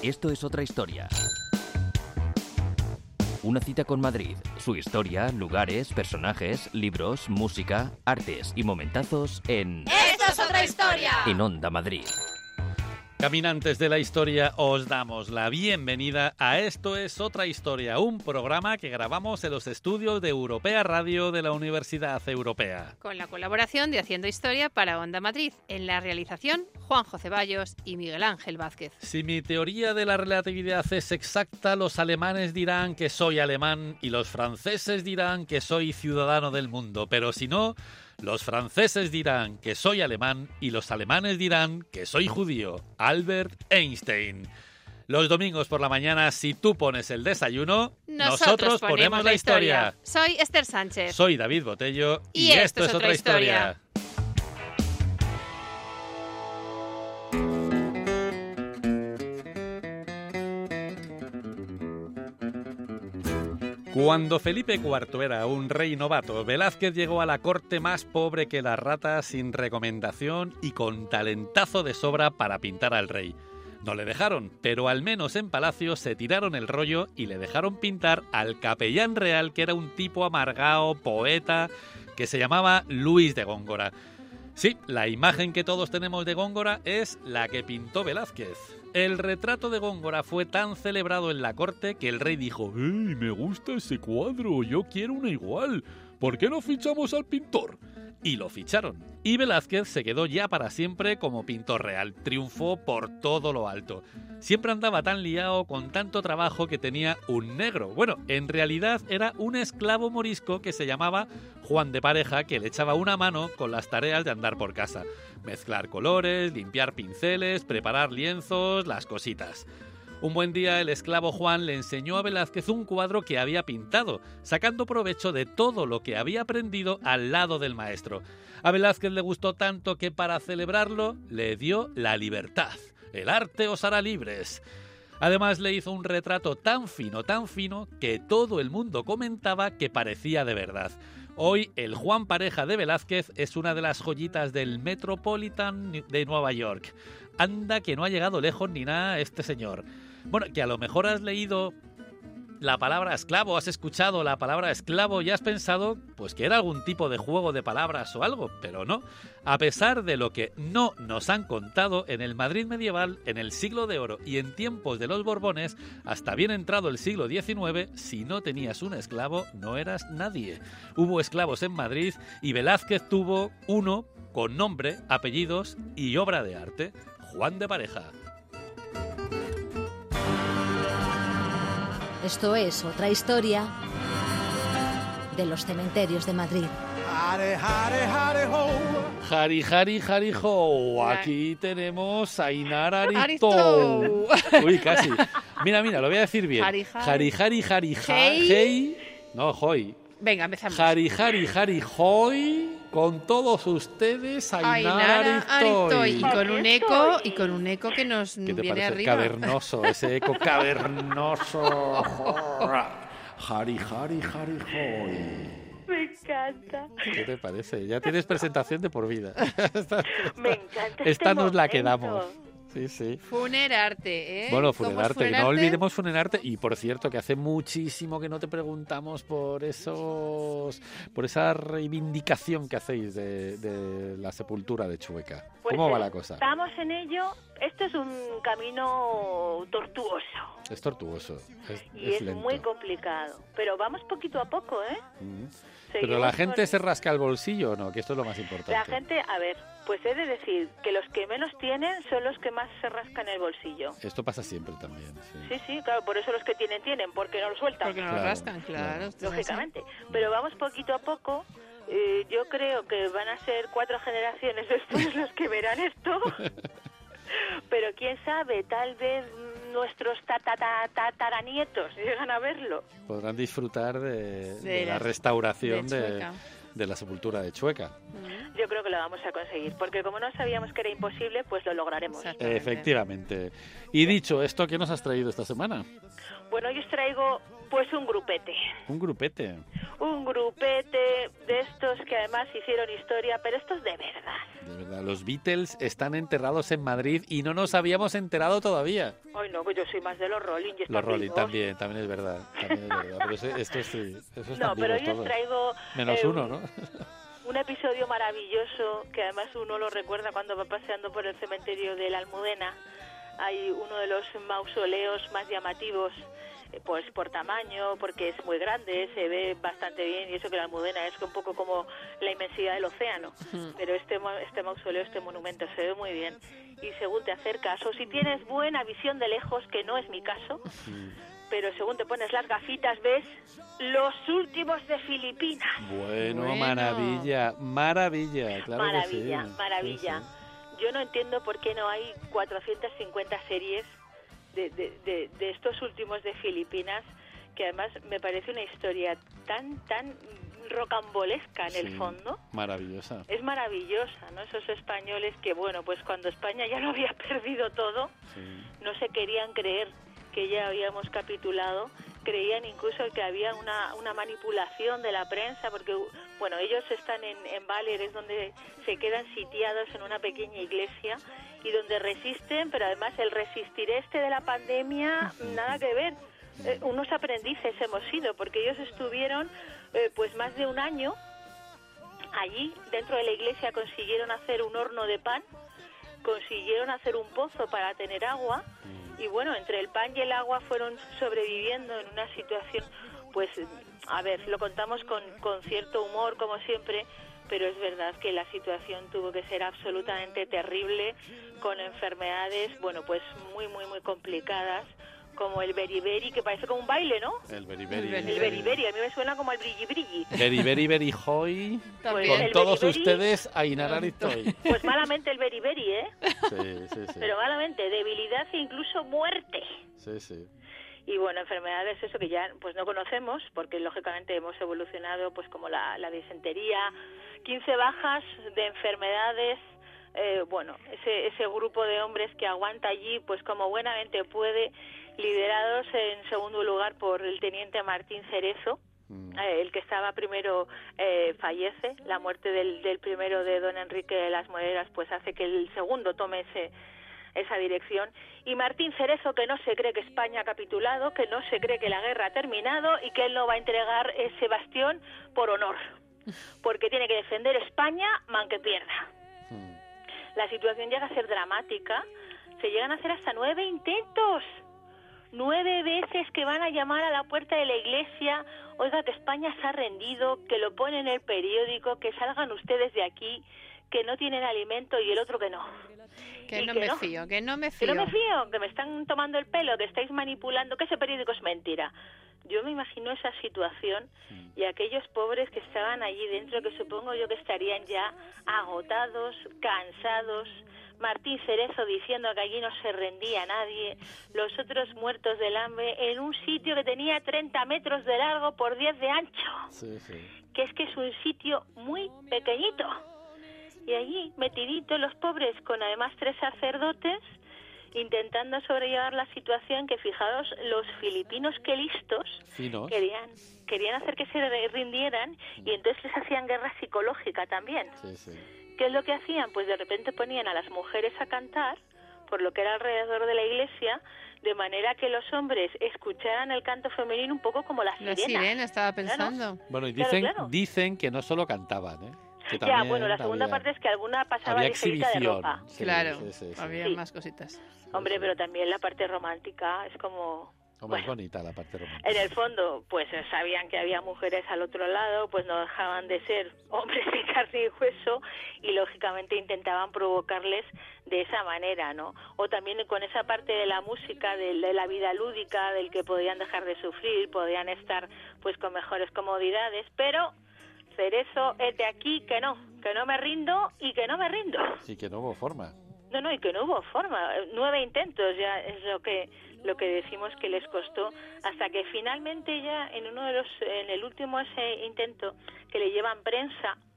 Esto es otra historia. Una cita con Madrid, su historia, lugares, personajes, libros, música, artes y momentazos en... ¡Esto es otra historia! En Onda Madrid. Caminantes de la historia, os damos la bienvenida a Esto es otra historia, un programa que grabamos en los estudios de Europea Radio de la Universidad Europea. Con la colaboración de Haciendo Historia para Onda Madrid. En la realización, Juanjo Ceballos y Miguel Ángel Vázquez. Si mi teoría de la relatividad es exacta, los alemanes dirán que soy alemán y los franceses dirán que soy ciudadano del mundo. Pero si no, los franceses dirán que soy alemán y los alemanes dirán que soy judío. Albert Einstein. Los domingos por la mañana, si tú pones el desayuno, nosotros ponemos la historia. Soy Esther Sánchez. Soy David Botello y esto es otra historia. Cuando Felipe IV era un rey novato, Velázquez llegó a la corte más pobre que las ratas, sin recomendación y con talentazo de sobra para pintar al rey. No le dejaron, pero al menos en Palacio se tiraron el rollo y le dejaron pintar al capellán real, que era un tipo amargado, poeta, que se llamaba Luis de Góngora. Sí, la imagen que todos tenemos de Góngora es la que pintó Velázquez. El retrato de Góngora fue tan celebrado en la corte que el rey dijo: ¡Ey, me gusta ese cuadro! ¡Yo quiero una igual! ¿Por qué no fichamos al pintor? Y lo ficharon. Y Velázquez se quedó ya para siempre como pintor real. Triunfó por todo lo alto. Siempre andaba tan liado, con tanto trabajo, que tenía un negro. Bueno, en realidad era un esclavo morisco que se llamaba Juan de Pareja, que le echaba una mano con las tareas de andar por casa. Mezclar colores, limpiar pinceles, preparar lienzos, las cositas. Un buen día el esclavo Juan le enseñó a Velázquez un cuadro que había pintado, sacando provecho de todo lo que había aprendido al lado del maestro. A Velázquez le gustó tanto que para celebrarlo le dio la libertad. El arte os hará libres. Además le hizo un retrato tan fino, que todo el mundo comentaba que parecía de verdad. Hoy el Juan Pareja de Velázquez es una de las joyitas del Metropolitan de Nueva York. Anda que no ha llegado lejos ni nada este señor. Bueno, que a lo mejor has leído la palabra esclavo, has escuchado la palabra esclavo y has pensado pues que era algún tipo de juego de palabras o algo, pero no. A pesar de lo que no nos han contado, en el Madrid medieval, en el siglo de oro y en tiempos de los Borbones, hasta bien entrado el siglo XIX, si no tenías un esclavo no eras nadie. Hubo esclavos en Madrid y Velázquez tuvo uno con nombre, apellidos y obra de arte: Juan de Pareja. Esto es otra historia de los cementerios de Madrid. Jari, jari, jari, ho. Aquí tenemos a Inar Arito. Uy, casi. Mira, lo voy a decir bien. Jari, Jari, jari, jari, Hey. hey. No, hoy. Venga, empezamos. Jari, jari, jari, hoy. Con todos ustedes, Ainara Aritoy. Y con un eco que nos ¿Qué te viene parece? arriba. Cavernoso, ese eco cavernoso. Jari, jari, jari, hoy. Me encanta. ¿Qué te parece? Ya tienes presentación de por vida. Me encanta. Esta nos la momento. quedamos. Sí, sí. Funerarte, ¿eh? Bueno, ¿Cómo es Funerarte, que no Funerarte? olvidemos Funerarte. Y por cierto, que hace muchísimo que no te preguntamos por esa reivindicación que hacéis de la sepultura de Chueca. Pues ¿Cómo va la cosa? Estamos en ello. Esto es un camino tortuoso Es tortuoso. y es lento. muy complicado. Pero vamos poquito a poco, ¿eh? Mm. Pero Seguimos la gente con- se rasca el bolsillo o no, que esto es lo más importante. La gente, a ver, pues he de decir que los que menos tienen son los que más se rascan el bolsillo. Esto pasa siempre también. Sí. Sí, claro, por eso los que tienen, porque no lo sueltan. Porque no lo Claro, rascan, claro. claro. esto es así. Lógicamente. Pero vamos poquito a poco. Yo creo que van a ser 4 generaciones después los que verán esto. Pero quién sabe, tal vez nuestros tataranietos llegan a verlo. Podrán disfrutar de la la- restauración de Chueca. de la sepultura de Chueca. yo creo que lo vamos a conseguir, porque como no sabíamos que era imposible, pues lo lograremos. Efectivamente. Y dicho esto, ¿qué nos has traído esta semana? Bueno, yo os traigo pues un grupete. Un grupete. Un grupete de estos que además hicieron historia, pero estos de verdad. De verdad, los Beatles están enterrados en Madrid y no nos habíamos enterado todavía. Ay, no, que yo soy más de los Rolling. Y Los Rolling vivos. también es verdad. Pero estos sí, esos no, están pero vivos yo os todos. traigo... Menos uno, ¿no? Un episodio maravilloso que además uno lo recuerda cuando va paseando por el cementerio de la Almudena. Hay uno de los mausoleos más llamativos, pues por tamaño, porque es muy grande, se ve bastante bien, y eso que la Almudena es un poco como la inmensidad del océano, pero este mausoleo, este monumento se ve muy bien, y según te acercas, o si tienes buena visión de lejos, que no es mi caso, pero según te pones las gafitas ves los últimos de Filipinas. Bueno, maravilla, claro maravilla, que sí. maravilla. Sí, sí. Yo no entiendo por qué no hay 450 series de estos últimos de Filipinas, que además me parece una historia tan rocambolesca en el fondo. Maravillosa. Es maravillosa, ¿no? Esos españoles que, bueno, pues cuando España ya lo había perdido todo, no se querían creer que ya habíamos capitulado, creían incluso que había una manipulación de la prensa, porque, bueno, ellos están en Baler, es donde se quedan sitiados en una pequeña iglesia y donde resisten, pero además el resistir de la pandemia, nada que ver. Unos aprendices hemos sido, porque ellos estuvieron pues más de un año allí, dentro de la iglesia consiguieron hacer un horno de pan, consiguieron hacer un pozo para tener agua, y bueno, entre el pan y el agua fueron sobreviviendo en una situación, pues, a ver, lo contamos con cierto humor, como siempre, pero es verdad que la situación tuvo que ser absolutamente terrible, con enfermedades, bueno, pues muy complicadas, como el beriberi, que parece como un baile, ¿no? El beriberi. El beriberi, a mí me suena como el brilli. Beriberi, berijoy, Pues con el todos beriberi, ustedes, Ainara Aristoy. Pues malamente el beriberi, ¿eh? Sí. Pero malamente, debilidad e incluso muerte. Sí. Y bueno, enfermedades, eso que ya pues no conocemos, porque lógicamente hemos evolucionado, pues como la disentería, 15 bajas de enfermedades, bueno, ese grupo de hombres que aguanta allí, pues como buenamente puede, liderados en segundo lugar por el teniente Martín Cerezo, el que estaba primero fallece. La muerte del primero, de don Enrique de las Moreras, pues hace que el segundo tome esa dirección, y Martín Cerezo, que no se cree que España ha capitulado, que no se cree que la guerra ha terminado y que él no va a entregar ese bastión por honor, porque tiene que defender España, man que pierda. La situación llega a ser dramática, se llegan a hacer hasta 9 intentos, 9 veces que van a llamar a la puerta de la iglesia, oiga, que España se ha rendido, que lo pone en el periódico, que salgan ustedes de aquí, que no tienen alimento, y el otro que no. Que no me fío. Que no me fío, que me están tomando el pelo, que estáis manipulando, que ese periódico es mentira. Yo me imagino esa situación y aquellos pobres que estaban allí dentro, que supongo yo que estarían ya agotados, cansados. Martín Cerezo diciendo que allí no se rendía nadie, los otros muertos del hambre, en un sitio que tenía 30 metros de largo por 10 de ancho. Que es un sitio muy pequeñito. Y allí, metiditos los pobres, con además 3 sacerdotes, intentando sobrellevar la situación, que fijaos, los filipinos, qué listos, querían hacer que se rindieran, y entonces les hacían guerra psicológica también. ¿Qué es lo que hacían? Pues de repente ponían a las mujeres a cantar por lo que era alrededor de la iglesia, de manera que los hombres escucharan el canto femenino un poco como la sirena. La sirena, estaba pensando. Claro. Bueno, y dicen que no solo cantaban, ¿eh? Ya, bueno, la segunda parte es que alguna pasaba ligerita de ropa. Claro, había más cositas. Hombre, pero también la parte romántica es como... Es bonita la parte romántica. En el fondo, pues sabían que había mujeres al otro lado, pues no dejaban de ser hombres de carne y hueso, y lógicamente intentaban provocarles de esa manera, ¿no? O también con esa parte de la música, de la vida lúdica, del que podían dejar de sufrir, podían estar pues con mejores comodidades, pero... Cerezo, es de aquí, que no me rindo y que no me rindo. Sí, que no hubo forma. No, y que no hubo forma. 9 intentos ya es lo que decimos que les costó, hasta que finalmente ya en el último ese intento que le llevan prensa,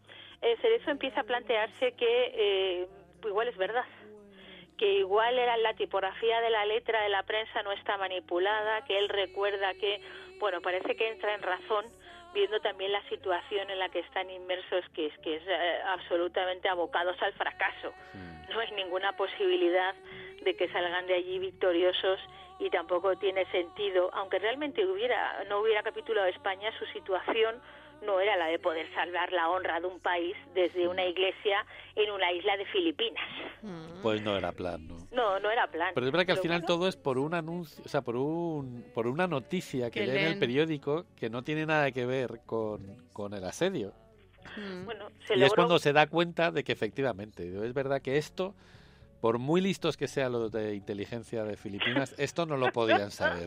Cerezo empieza a plantearse que igual es verdad, que igual era la tipografía de la letra de la prensa no está manipulada, que él recuerda que, bueno, parece que entra en razón viendo también la situación en la que están inmersos, que es absolutamente abocados al fracaso. No hay ninguna posibilidad de que salgan de allí victoriosos y tampoco tiene sentido, aunque realmente no hubiera capitulado España, su situación no era la de poder salvar la honra de un país desde una iglesia en una isla de Filipinas. Pues no era plan, ¿no? No era plan. Pero es verdad que al final todo es por un anuncio, o sea, por una noticia que leen en el periódico que no tiene nada que ver con el asedio. Bueno, y es cuando se da cuenta de que efectivamente, es verdad que esto, por muy listos que sean los de inteligencia de Filipinas, esto no lo podían saber.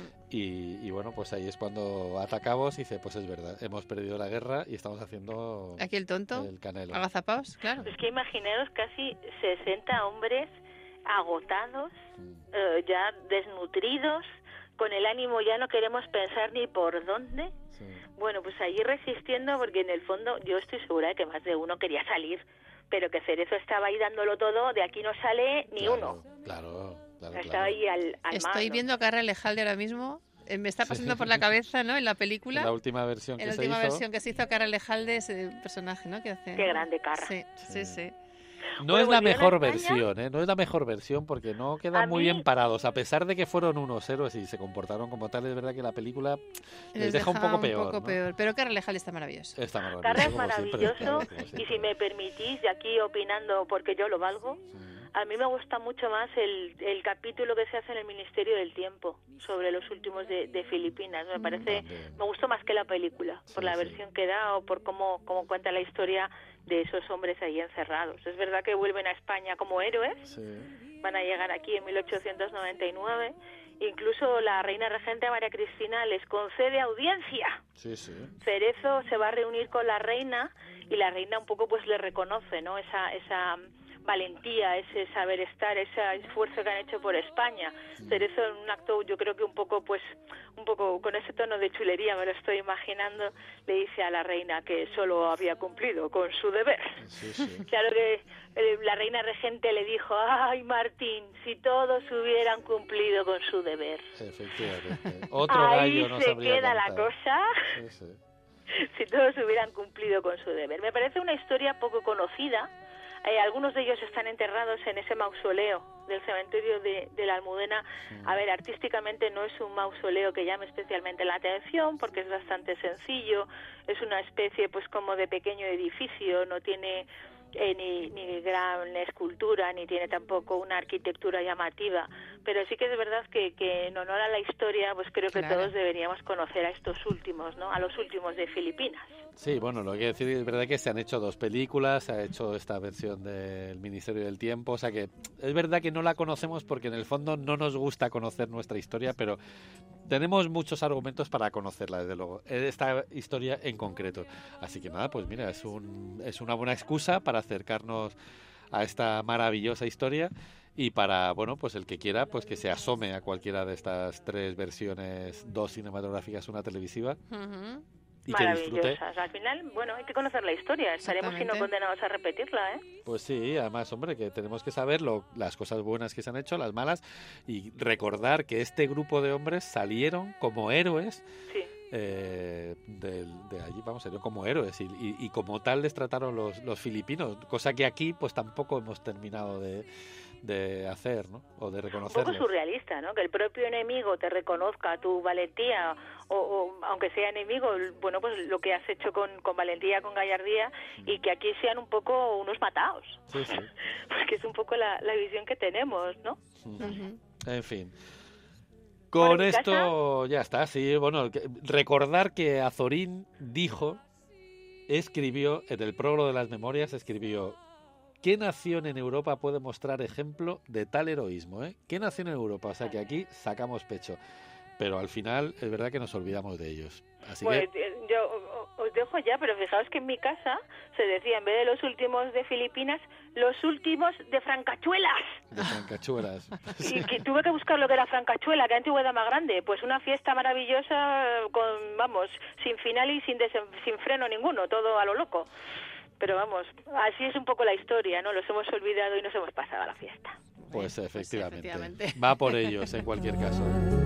Y bueno, pues ahí es cuando atacamos y dice, pues es verdad, hemos perdido la guerra y estamos haciendo aquí el tonto, el Canelo. Agazapaos, claro. Es que imaginaros casi 60 hombres agotados, ya desnutridos, con el ánimo ya no queremos pensar ni por dónde. Sí. Bueno, pues allí resistiendo, porque en el fondo yo estoy segura de que más de uno quería salir, pero que Cerezo estaba ahí dándolo todo, de aquí no sale ni uno. Claro. Estaba ahí al Estoy mando. viendo a Carra Alejalde ahora mismo, me está pasando por la cabeza, ¿no? En la película. En la última versión que se hizo. Carra Alejalde, ese personaje, ¿no? Que hace. Qué grande Carra. Sí. No es la mejor versión, ¿eh? No es la mejor versión porque no quedan muy bien parados. A pesar de que fueron unos héroes y se comportaron como tal, es verdad que la película les deja un poco peor. ¿No? Pero Carra Alejalde está maravilloso. Carra es maravilloso y si me permitís, de aquí opinando porque yo lo valgo, a mí me gusta mucho más el capítulo que se hace en el Ministerio del Tiempo sobre los últimos de Filipinas. Me parece, me gustó más que la película, por la versión que da o por cómo cuenta la historia de esos hombres ahí encerrados. Es verdad que vuelven a España como héroes, van a llegar aquí en 1899, incluso la reina regente María Cristina les concede audiencia. Cerezo se va a reunir con la reina y la reina un poco pues le reconoce, ¿no? Esa valentía, ese saber estar, ese esfuerzo que han hecho por España. Cerezo en un acto, yo creo que un poco con ese tono de chulería, me lo estoy imaginando, le dice a la reina que solo había cumplido con su deber. Claro que la reina regente le dijo, ay Martín, si todos hubieran cumplido con su deber. Efectivamente. Otro gallo nos habría ahí se queda cantado. la cosa. Si todos hubieran cumplido con su deber. Me parece una historia poco conocida. Algunos de ellos están enterrados en ese mausoleo del cementerio de la Almudena. A ver, artísticamente no es un mausoleo que llame especialmente la atención porque es bastante sencillo, es una especie pues como de pequeño edificio, no tiene ni gran escultura, ni tiene tampoco una arquitectura llamativa, pero sí que es verdad que en honor a la historia pues creo que todos deberíamos conocer a estos últimos, ¿no? A los últimos de Filipinas. Sí, bueno, lo que quiero decir es verdad que se han hecho 2 películas, se ha hecho esta versión del Ministerio del Tiempo, o sea que es verdad que no la conocemos porque en el fondo no nos gusta conocer nuestra historia, pero tenemos muchos argumentos para conocerla, desde luego, esta historia en concreto. Así que nada, pues mira, es una buena excusa para acercarnos a esta maravillosa historia y para, bueno, pues el que quiera, pues que se asome a cualquiera de estas 3 versiones, 2 cinematográficas, una televisiva. Y maravillosas. Al final, bueno, hay que conocer la historia. Estaremos si no condenados a repetirla, ¿eh? Pues sí, además, hombre, que tenemos que saber las cosas buenas que se han hecho, las malas, y recordar que este grupo de hombres salieron como héroes. De allí, vamos, salieron como héroes y como tal les trataron los filipinos, cosa que aquí pues tampoco hemos terminado de hacer, ¿no? O de reconocerlos. Un poco surrealista, ¿no? Que el propio enemigo te reconozca tu valentía o aunque sea enemigo, bueno, pues lo que has hecho con valentía, con gallardía, y que aquí sean un poco unos mataos. Porque es un poco la visión que tenemos, ¿no? En fin. Con esto ya está, sí, bueno, recordar que Azorín escribió, en el prólogo de las memorias, ¿qué nación en Europa puede mostrar ejemplo de tal heroísmo? ¿Qué nación en Europa? O sea que aquí sacamos pecho, pero al final es verdad que nos olvidamos de ellos. Así pues yo os dejo ya, pero fijaos que en mi casa se decía, en vez de los últimos de Filipinas, los últimos de Francachuelas. De Francachuelas. Y que tuve que buscar lo que era Francachuela, que antigüedad más grande. Pues una fiesta maravillosa sin final y sin freno ninguno, todo a lo loco. Pero vamos, así es un poco la historia, ¿no? Los hemos olvidado y nos hemos pasado a la fiesta. Pues efectivamente. efectivamente. Va por ellos en cualquier caso.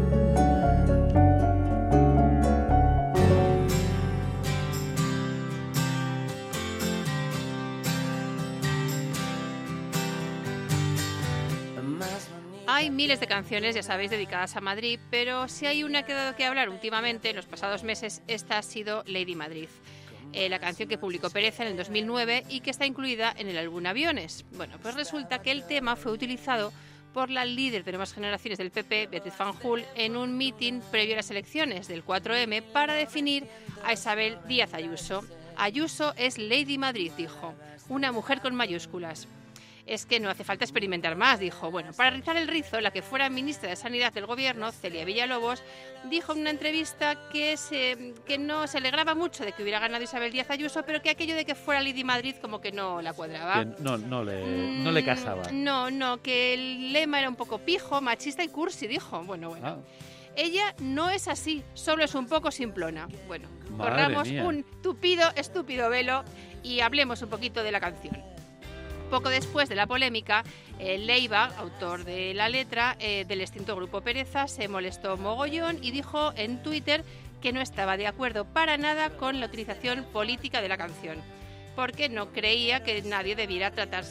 Hay miles de canciones, ya sabéis, dedicadas a Madrid, pero si hay una que ha dado que hablar últimamente, en los pasados meses, esta ha sido Lady Madrid. La canción que publicó Pereza en el 2009 y que está incluida en el álbum Aviones. Bueno, pues resulta que el tema fue utilizado por la líder de nuevas generaciones del PP, Beatriz Fanjul, en un mitin previo a las elecciones del 4M para definir a Isabel Díaz Ayuso. Ayuso es Lady Madrid, dijo, una mujer con mayúsculas. Es que no hace falta experimentar más, dijo. Bueno, para rizar el rizo, la que fuera ministra de Sanidad del Gobierno, Celia Villalobos, dijo en una entrevista que no se alegraba mucho de que hubiera ganado Isabel Díaz Ayuso, pero que aquello de que fuera Lady Madrid como que no la cuadraba. No le casaba. No, que el lema era un poco pijo, machista y cursi, dijo. Bueno. Ah. Ella no es así, solo es un poco simplona. Bueno, Madre corramos mía. un estúpido velo y hablemos un poquito de la canción. Poco después de la polémica, Leiva, autor de la letra del extinto grupo Pereza, se molestó mogollón y dijo en Twitter que no estaba de acuerdo para nada con la utilización política de la canción, porque no creía que nadie debiera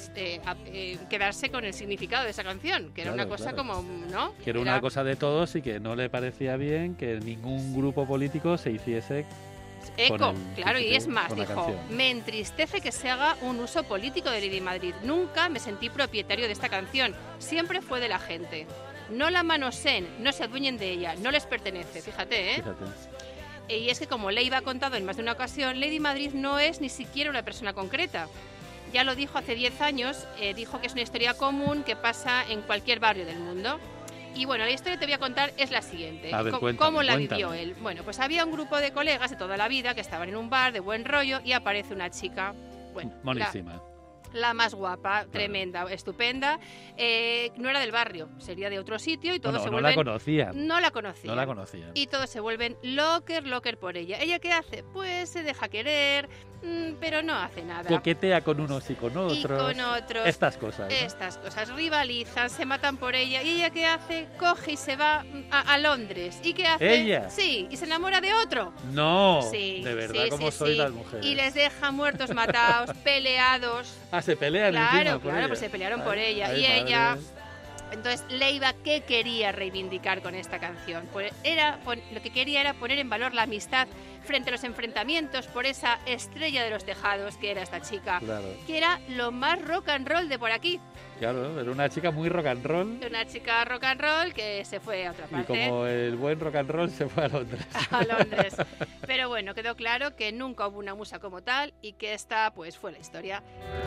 quedarse con el significado de esa canción, que era una cosa como, ¿no? Que era una cosa de todos y que no le parecía bien que ningún grupo político se hiciese eco, claro, y es más, con la dijo, canción. me entristece que se haga un uso político de Lady Madrid. Nunca me sentí propietario de esta canción, siempre fue de la gente. No la manoseen, no se adueñen de ella, no les pertenece, fíjate, ¿eh? Fíjate. Y es que como Leiva ha contado en más de una ocasión, Lady Madrid no es ni siquiera una persona concreta. Ya lo dijo hace 10 años, dijo que es una historia común que pasa en cualquier barrio del mundo. Y bueno, la historia que te voy a contar es la siguiente. A ver, ¿Cómo la cuéntame. vivió él? Bueno, pues había un grupo de colegas de toda la vida que estaban en un bar de buen rollo y aparece una chica, bueno, Monísima. la más guapa, tremenda, estupenda. No era del barrio, sería de otro sitio y todos se vuelven... No la conocía. No la conocían. No la conocían. Y todos se vuelven locker por ella. ¿Ella qué hace? Pues se deja querer, pero no hace nada. Coquetea con unos y con otros. Y con otros. Estas cosas. ¿no? Estas cosas. Rivalizan, se matan por ella. ¿Y ella qué hace? Coge y se va a Londres. ¿Y qué hace? ¿Ella? Sí, y se enamora de otro. No, Sí, de verdad, sí, como sí, soy sí. las mujeres. Y les deja muertos, matados, peleados. Ah, se pelean encima Claro, por claro, ella. pues se pelearon por Ay, ella. ay, Y madre. ella... Entonces, Leiva, ¿qué quería reivindicar con esta canción? Pues lo que quería era poner en valor la amistad frente a los enfrentamientos por esa estrella de los tejados que era esta chica, Claro, que era lo más rock and roll de por aquí. claro, era una chica muy rock and roll. Una chica rock and roll que se fue a otra Y parte, como el buen rock and roll se fue a Londres. a Londres. Pero bueno, quedó claro que nunca hubo una musa como tal y que esta pues fue la historia.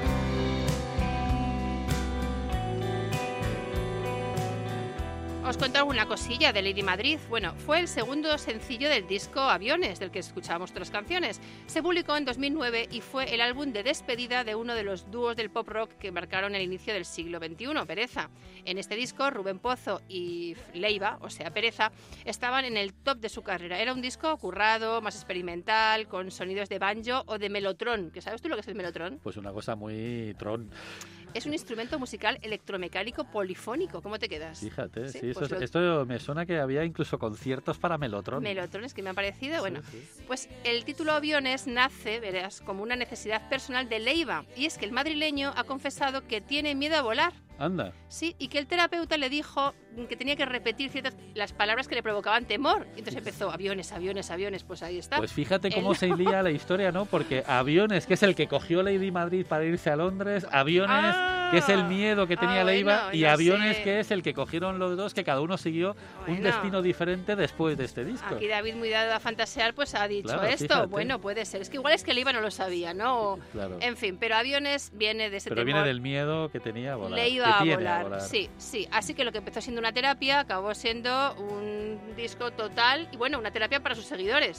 Os cuento alguna cosilla de Lady Madrid. Bueno, fue el segundo sencillo del disco Aviones, del que escuchábamos otras canciones. Se publicó en 2009 y fue el álbum de despedida de uno de los dúos del pop rock que marcaron el inicio del siglo XXI, Pereza. En este disco, Rubén Pozo y Leiva, o sea, Pereza, estaban en el top de su carrera. Era un disco currado, más experimental, con sonidos de banjo o de melotrón. ¿Que sabes tú lo que es el melotrón? Pues una cosa muy tron. Es un instrumento musical electromecánico polifónico. ¿Cómo te quedas? Fíjate, Sí, sí, pues esto me suena que había incluso conciertos para Melotron. Melotrones que me han parecido, bueno, Sí, sí. pues el título Aviones nace, verás, como una necesidad personal de Leiva, y es que el madrileño ha confesado que tiene miedo a volar. Anda. Sí, y que el terapeuta le dijo que tenía que repetir las palabras que le provocaban temor. Y entonces empezó, aviones, aviones, aviones, pues ahí está. Pues fíjate cómo se hilía la historia, ¿no? Porque Aviones, que es el que cogió Lady Madrid para irse a Londres, Aviones, que es el miedo que tenía Leiva, bueno, y no Aviones, sé. que es el que cogieron los dos, que cada uno siguió un Bueno. destino diferente después de este disco. Aquí David, muy dado a fantasear, pues ha dicho Claro, esto. fíjate. Bueno, puede ser. Es que igual es que Leiva no lo sabía, ¿no? Claro. En fin, pero Aviones viene de ese Pero temor. viene del miedo que tenía a volar. Le iba que a tiene volar. Sí, sí. Así que lo que empezó siendo una terapia acabó siendo un disco total y bueno, una terapia para sus seguidores.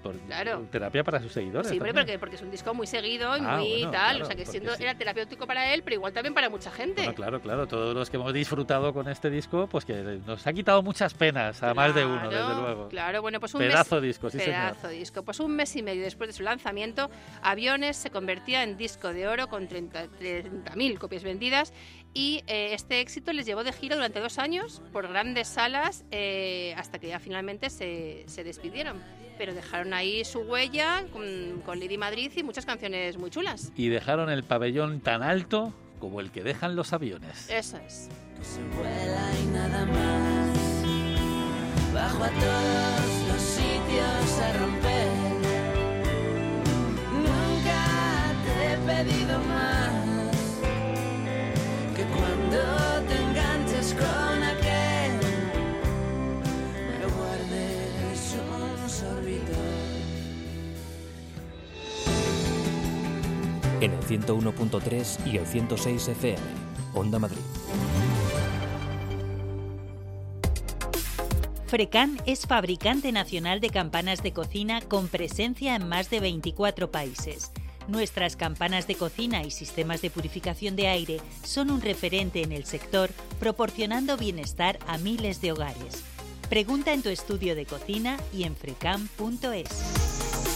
Claro. Terapia para sus seguidores. Sí, también. porque es un disco muy seguido y muy bueno, tal, claro, o sea que porque sí. era terapéutico para él, pero igual también para mucha gente. Bueno, claro, todos los que hemos disfrutado con este disco, pues que nos ha quitado muchas penas, a más de uno, desde luego. Claro, bueno, pues un pedazo disco, sí pedazo señor. disco. Pues un mes y medio después de su lanzamiento, Aviones se convertía en disco de oro con 30.000 copias vendidas y este éxito les llevó de gira durante 2 años por grandes salas hasta que ya finalmente se despidieron. Pero dejaron ahí su huella con Lady Madrid y muchas canciones muy chulas. Y dejaron el pabellón tan alto como el que dejan los aviones. Eso es. Que se vuela y nada más. Bajo a todos los sitios a romper. Nunca te he pedido más que cuando te enganches con aquel me guardes un sorbito. En el 101.3 y el 106 FM, Onda Madrid. Frecan es fabricante nacional de campanas de cocina con presencia en más de 24 países. Nuestras campanas de cocina y sistemas de purificación de aire son un referente en el sector, proporcionando bienestar a miles de hogares. Pregunta en tu estudio de cocina y en frecan.es.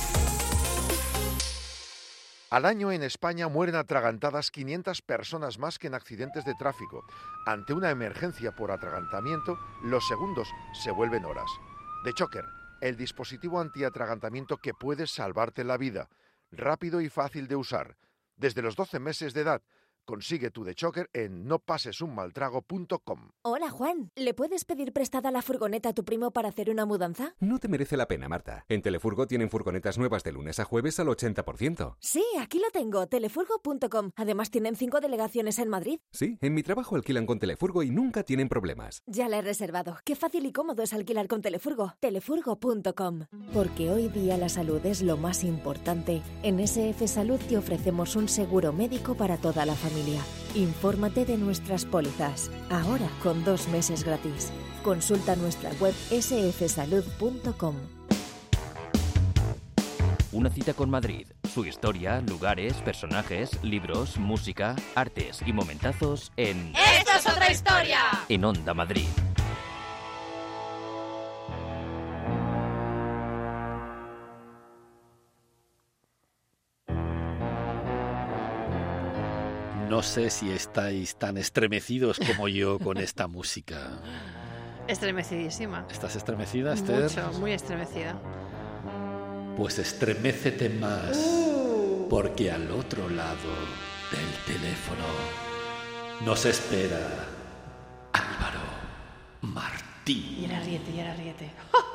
Al año en España mueren atragantadas 500 personas más que en accidentes de tráfico. Ante una emergencia por atragantamiento, los segundos se vuelven horas. The Choker, el dispositivo antiatragantamiento que puede salvarte la vida. Rápido y fácil de usar. Desde los 12 meses de edad, consigue tu The Choker en nopasesunmaltrago.com. Hola, Juan. ¿Le puedes pedir prestada la furgoneta a tu primo para hacer una mudanza? No te merece la pena, Marta. En Telefurgo tienen furgonetas nuevas de lunes a jueves al 80%. Sí, aquí lo tengo, telefurgo.com. Además tienen 5 delegaciones en Madrid. Sí, en mi trabajo alquilan con Telefurgo y nunca tienen problemas. Ya la he reservado. Qué fácil y cómodo es alquilar con Telefurgo. Telefurgo.com. Porque hoy día la salud es lo más importante. En SF Salud te ofrecemos un seguro médico para toda la familia. Infórmate de nuestras pólizas, ahora con 2 meses gratis. Consulta nuestra web sfsalud.com. Una cita con Madrid, su historia, lugares, personajes, libros, música, artes y momentazos en... ¡Esto es otra historia! En Onda Madrid. No sé si estáis tan estremecidos como yo con esta música. Estremecidísima. ¿Estás estremecida, Esther? Mucho, muy estremecida. Pues estremecete más, porque al otro lado del teléfono nos espera Álvaro Martín. Y era riete.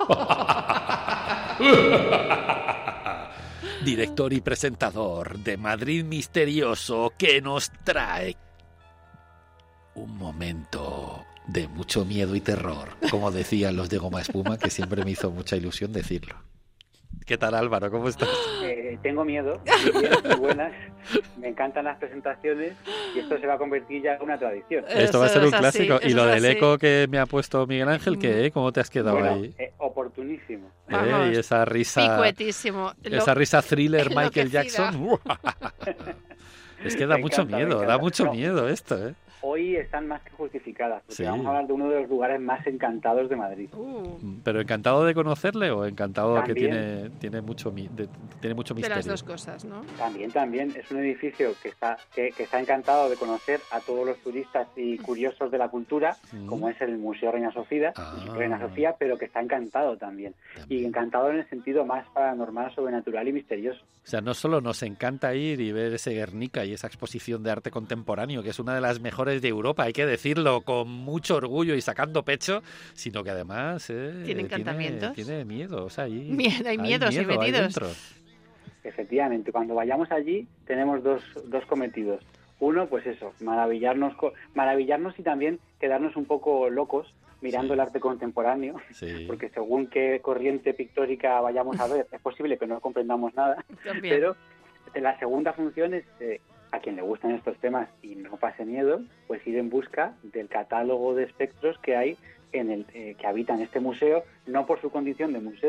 Director y presentador de Madrid Misterioso, que nos trae un momento de mucho miedo y terror, como decían los de Goma Espuma, que siempre me hizo mucha ilusión decirlo. ¿Qué tal, Álvaro? ¿Cómo estás? Tengo miedo, muy buenas, me encantan las presentaciones y esto se va a convertir ya en una tradición. Esto va a ser un clásico. Así, y lo del así. eco que me ha puesto Miguel Ángel, ¿qué? ¿Cómo te has quedado Bueno, ahí? oportunísimo. Y esa risa... Picuetísimo. Esa risa thriller Michael enloquecida. Jackson. Es que da Me mucho encanta, miedo, me da encanta. mucho No. miedo esto, ¿eh? Hoy están más que justificadas, porque Sí. vamos a hablar de uno de los lugares más encantados de Madrid. ¿Pero encantado de conocerle o encantado También. que tiene mucho De misterio? las dos cosas, ¿no? También, es un edificio que está encantado de conocer a todos los turistas y curiosos de la cultura, como es el Museo Reina Sofía, pero que está encantado también. Y encantado en el sentido más paranormal, sobrenatural y misterioso. O sea, no solo nos encanta ir y ver ese Guernica y esa exposición de arte contemporáneo, que es una de las mejores de Europa, hay que decirlo con mucho orgullo y sacando pecho, sino que además Tiene encantamientos. Tiene miedo, o sea, hay miedos ahí miedo ahí metidos. dentro. Efectivamente, cuando vayamos allí tenemos dos cometidos. Uno, pues eso, maravillarnos y también quedarnos un poco locos mirando el arte contemporáneo, porque según qué corriente pictórica vayamos a ver, es posible que no comprendamos nada, También. pero la segunda función es, a quien le gustan estos temas y no pase miedo, pues ir en busca del catálogo de espectros que hay que habitan este museo, no por su condición de museo,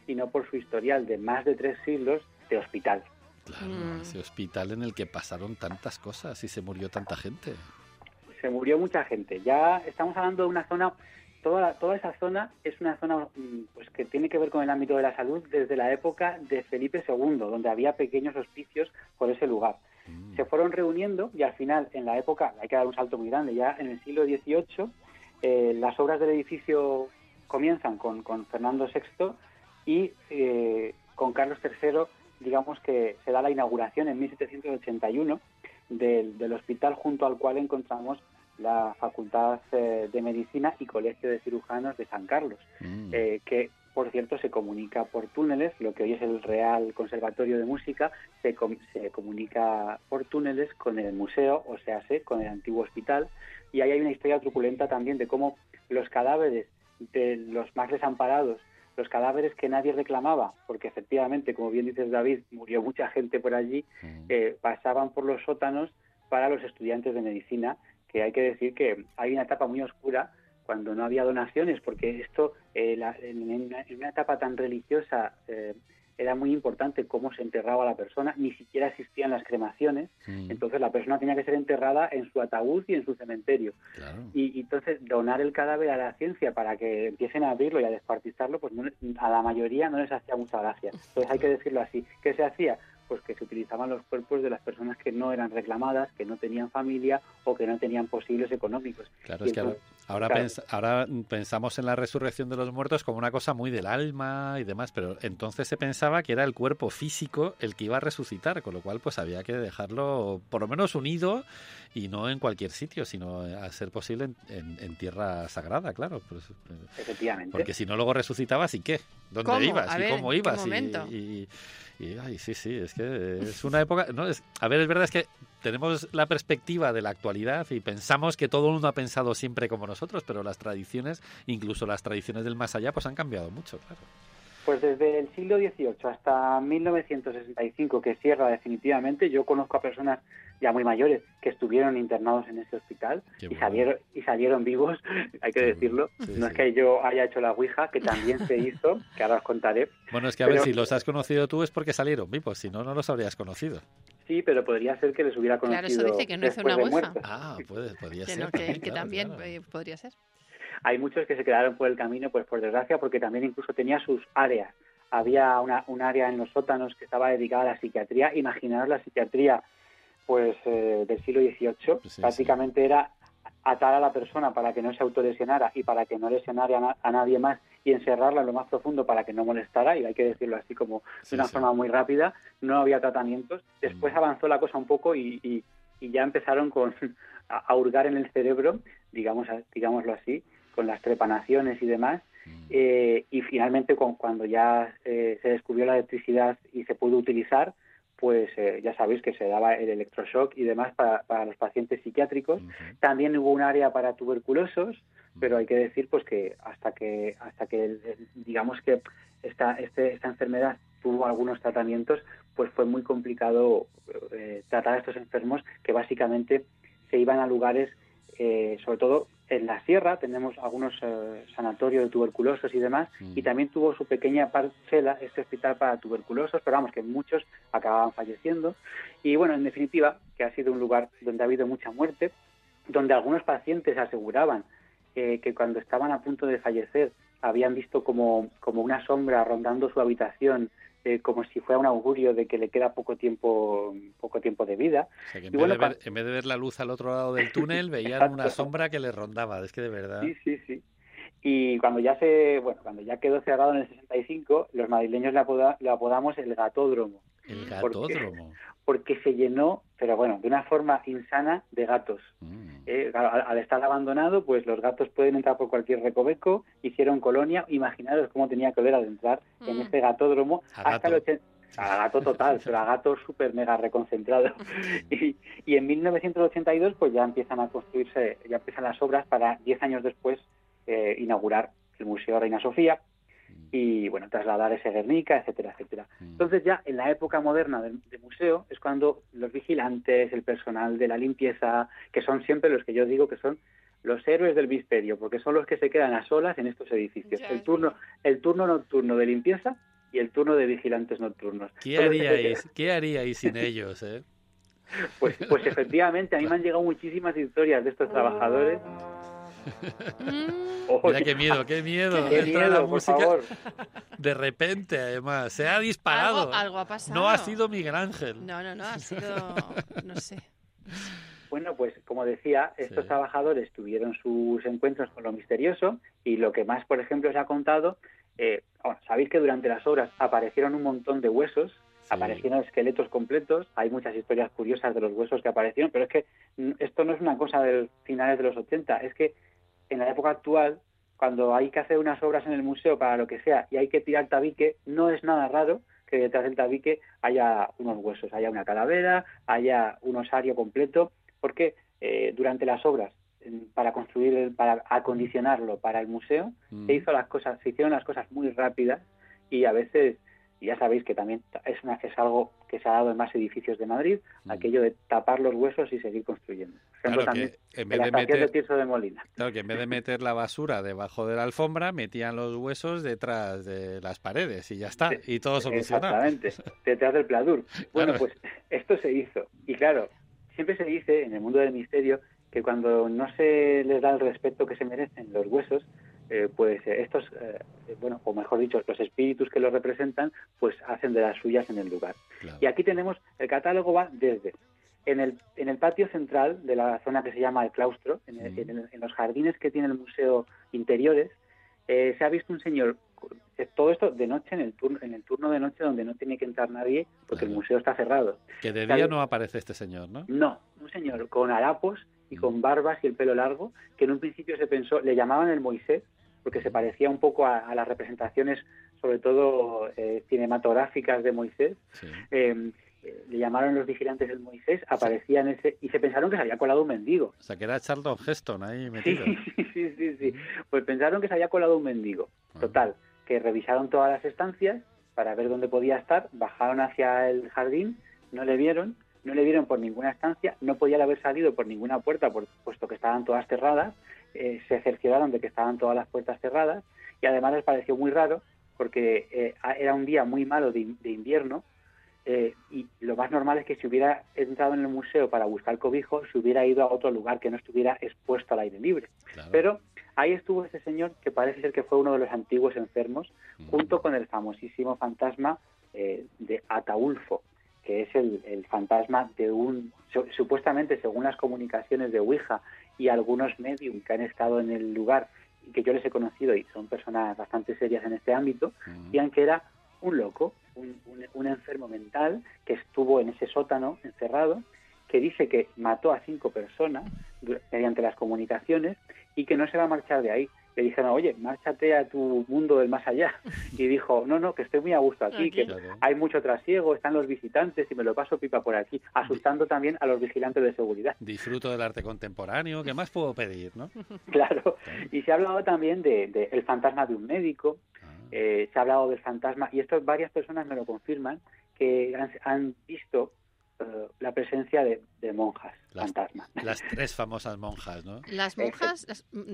sino por su historial de más de 3 siglos de hospital. Claro, ese hospital en el que pasaron tantas cosas y se murió tanta gente. Se murió mucha gente. Ya estamos hablando de una zona, toda esa zona es una zona pues que tiene que ver con el ámbito de la salud desde la época de Felipe II, donde había pequeños hospicios por ese lugar. Se fueron reuniendo y al final, en la época, hay que dar un salto muy grande, ya en el siglo XVIII, las obras del edificio comienzan con Fernando VI y con Carlos III, digamos que se da la inauguración en 1781 del hospital, junto al cual encontramos la Facultad de Medicina y Colegio de Cirujanos de San Carlos, que, por cierto, se comunica por túneles. Lo que hoy es el Real Conservatorio de Música se comunica por túneles con el museo, o sea, con el antiguo hospital. Y ahí hay una historia truculenta también de cómo los cadáveres de los más desamparados, los cadáveres que nadie reclamaba, porque efectivamente, como bien dices, David, murió mucha gente por allí, pasaban por los sótanos para los estudiantes de medicina, que hay que decir que hay una etapa muy oscura cuando no había donaciones, porque esto, en una etapa tan religiosa, era muy importante cómo se enterraba a la persona, ni siquiera existían las cremaciones, entonces la persona tenía que ser enterrada en su ataúd y en su cementerio. Claro. Y entonces donar el cadáver a la ciencia para que empiecen a abrirlo y a descuartizarlo, pues a la mayoría no les hacía mucha gracia. Entonces hay que decirlo así. ¿Qué se hacía? Pues que se utilizaban los cuerpos de las personas que no eran reclamadas, que no tenían familia o que no tenían posibles económicos. Claro, es que ahora pensamos en la resurrección de los muertos como una cosa muy del alma y demás, pero entonces se pensaba que era el cuerpo físico el que iba a resucitar, con lo cual pues había que dejarlo por lo menos unido y no en cualquier sitio, sino a ser posible en tierra sagrada, claro. Pues, efectivamente. Porque si no luego resucitabas, ¿y qué? ¿Dónde ¿Cómo? ibas? ¿Y cómo ibas? Ay, sí, es que es una época... No, es verdad, es que tenemos la perspectiva de la actualidad y pensamos que todo el mundo ha pensado siempre como nosotros, pero las tradiciones, incluso las tradiciones del más allá, pues han cambiado mucho, claro. Pues desde el siglo XVIII hasta 1965, que cierra definitivamente, yo conozco a personas ya muy mayores que estuvieron internados en ese hospital y salieron vivos, hay que decirlo. No es que yo haya hecho la ouija, que también se hizo, que ahora os contaré. Bueno, es que a ver, si los has conocido tú es porque salieron vivos, si no, no los habrías conocido. Sí, pero podría ser que les hubiera conocido. Claro, eso dice que no hizo una ouija. Ah, podría ser. No, que también podría ser. Hay muchos que se quedaron por el camino, pues por desgracia, porque también incluso tenía sus áreas. Había un área en los sótanos que estaba dedicada a la psiquiatría. Imaginaros la psiquiatría pues del siglo XVIII. Sí, prácticamente era atar a la persona para que no se autolesionara y para que no lesionara a nadie más y encerrarla en lo más profundo para que no molestara, y hay que decirlo así como de una forma muy rápida. No había tratamientos. Después avanzó la cosa un poco y ya empezaron a hurgar en el cerebro, digámoslo así, con las trepanaciones y demás, y finalmente cuando ya se descubrió la electricidad y se pudo utilizar, pues ya sabéis que se daba el electroshock y demás para los pacientes psiquiátricos. También hubo un área para tuberculosos, pero hay que decir pues que hasta que digamos que esta enfermedad tuvo algunos tratamientos, pues fue muy complicado tratar a estos enfermos, que básicamente se iban a lugares, sobre todo en la sierra, tenemos algunos sanatorios de tuberculosos y demás, y también tuvo su pequeña parcela este hospital para tuberculosos, pero vamos, que muchos acababan falleciendo. Y bueno, en definitiva, que ha sido un lugar donde ha habido mucha muerte, donde algunos pacientes aseguraban que cuando estaban a punto de fallecer habían visto como una sombra rondando su habitación, como si fuera un augurio de que le queda poco tiempo de vida. O sea, que en vez de ver la luz al otro lado del túnel, veían una sombra que le rondaba. Es que de verdad... Sí. Y cuando ya quedó cerrado en el 65, los madrileños le apodamos el gatódromo. El gatódromo. Porque se llenó, pero bueno, de una forma insana, de gatos. Al estar abandonado, pues los gatos pueden entrar por cualquier recoveco, hicieron colonia. Imaginaros cómo tenía que oler al entrar en este gatódromo hasta el 80. A gato total, pero a gato súper mega reconcentrado. Y en 1982 pues ya empiezan a construirse, ya empiezan las obras para 10 años después inaugurar el Museo Reina Sofía y bueno, trasladar ese Guernica, etcétera, etcétera. Entonces ya en la época moderna del museo es cuando los vigilantes, el personal de la limpieza, que son siempre los que yo digo que son los héroes del misterio, porque son los que se quedan a solas en estos edificios. El turno nocturno de limpieza y el turno de vigilantes nocturnos. ¿Qué haríais sin ellos, eh? Pues efectivamente, a mí me han llegado muchísimas historias de estos trabajadores. Mira qué miedo. Qué miedo, por favor. De repente, además, se ha disparado. Algo ha pasado. No ha sido Miguel Ángel. No, ha sido, no sé. Bueno, pues como decía, estos trabajadores tuvieron sus encuentros con lo misterioso y lo que más, por ejemplo, se ha contado, sabéis que durante las obras aparecieron un montón de huesos, aparecieron esqueletos completos, hay muchas historias curiosas de los huesos que aparecieron, pero es que esto no es una cosa de finales de los 80, es que en la época actual, cuando hay que hacer unas obras en el museo para lo que sea y hay que tirar tabique, no es nada raro que detrás del tabique haya unos huesos, haya una calavera, haya un osario completo, porque durante las obras, para acondicionarlo para el museo, se hicieron las cosas muy rápidas y a veces, ya sabéis que también es algo que se ha dado en más edificios de Madrid, aquello de tapar los huesos y seguir construyendo. Por ejemplo, también en la estación de Tirso de Molina. Claro, que en vez de meter la basura debajo de la alfombra, metían los huesos detrás de las paredes y ya está, y todo solucionado. Exactamente, detrás del pladur. Bueno, pues esto se hizo. Y claro, siempre se dice en el mundo del misterio que cuando no se les da el respeto que se merecen los huesos, estos, o mejor dicho, los espíritus que los representan, pues hacen de las suyas en el lugar. Claro. Y aquí tenemos, el catálogo va desde en el patio central de la zona que se llama el claustro, en los jardines que tiene el museo interiores, se ha visto un señor, todo esto de noche, en el turno de noche donde no tiene que entrar nadie porque el museo está cerrado. Que de día no aparece este señor, ¿no? No, un señor con harapos y con barbas y el pelo largo, que en un principio se pensó, le llamaban el Moisés, porque se parecía un poco a las representaciones, sobre todo cinematográficas de Moisés. Sí. Le llamaron los vigilantes el Moisés, aparecía en ese, y se pensaron que se había colado un mendigo. O sea, que era Charlton Heston ahí metido. Sí. Pues pensaron que se había colado un mendigo. Total, que revisaron todas las estancias para ver dónde podía estar, bajaron hacia el jardín, no le vieron por ninguna estancia, no podía haber salido por ninguna puerta, puesto que estaban todas cerradas, se cercioraron de que estaban todas las puertas cerradas, y además les pareció muy raro, porque era un día muy malo de invierno, y lo más normal es que si hubiera entrado en el museo para buscar cobijo, se hubiera ido a otro lugar que no estuviera expuesto al aire libre. Claro. Pero ahí estuvo ese señor, que parece ser que fue uno de los antiguos enfermos, junto con el famosísimo fantasma de Ataulfo, que es el fantasma de supuestamente, según las comunicaciones de Ouija y algunos medium que han estado en el lugar y que yo les he conocido y son personas bastante serias en este ámbito, decían que era un loco, un enfermo mental que estuvo en ese sótano encerrado, que dice que mató a 5 personas mediante las comunicaciones y que no se va a marchar de ahí. Le dijeron, oye, márchate a tu mundo del más allá. Y dijo, no, que estoy muy a gusto aquí, que hay mucho trasiego, están los visitantes y me lo paso pipa por aquí, asustando también a los vigilantes de seguridad. Disfruto del arte contemporáneo, ¿qué más puedo pedir, no? Claro, y se ha hablado también de el fantasma de un médico, se ha hablado del fantasma, y esto varias personas me lo confirman, que han visto la presencia de monjas fantasmas. Las 3 famosas monjas, ¿no? Las monjas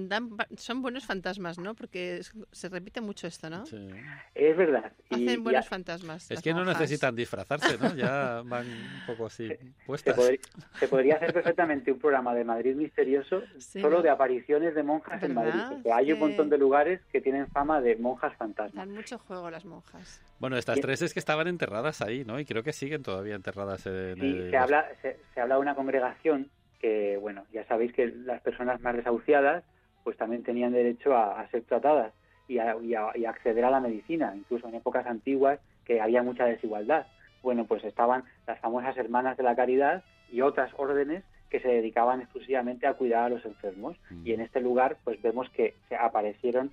son buenos fantasmas, ¿no? Porque se repite mucho esto, ¿no? Sí. Es verdad. Hacen buenos fantasmas. Es que monjas no necesitan disfrazarse, ¿no? Ya van un poco así puestas. Se podría hacer perfectamente un programa de Madrid misterioso solo de apariciones de monjas en Madrid. Porque hay un montón de lugares que tienen fama de monjas fantasmas. Dan mucho juego las monjas. Bueno, estas 3 es que estaban enterradas ahí, ¿no? Y creo que siguen todavía enterradas se habla de una congregación que, bueno, ya sabéis que las personas más desahuciadas pues también tenían derecho a ser tratadas y a acceder a la medicina, incluso en épocas antiguas que había mucha desigualdad. Bueno, pues estaban las famosas Hermanas de la Caridad y otras órdenes que se dedicaban exclusivamente a cuidar a los enfermos. Y en este lugar pues vemos que se aparecieron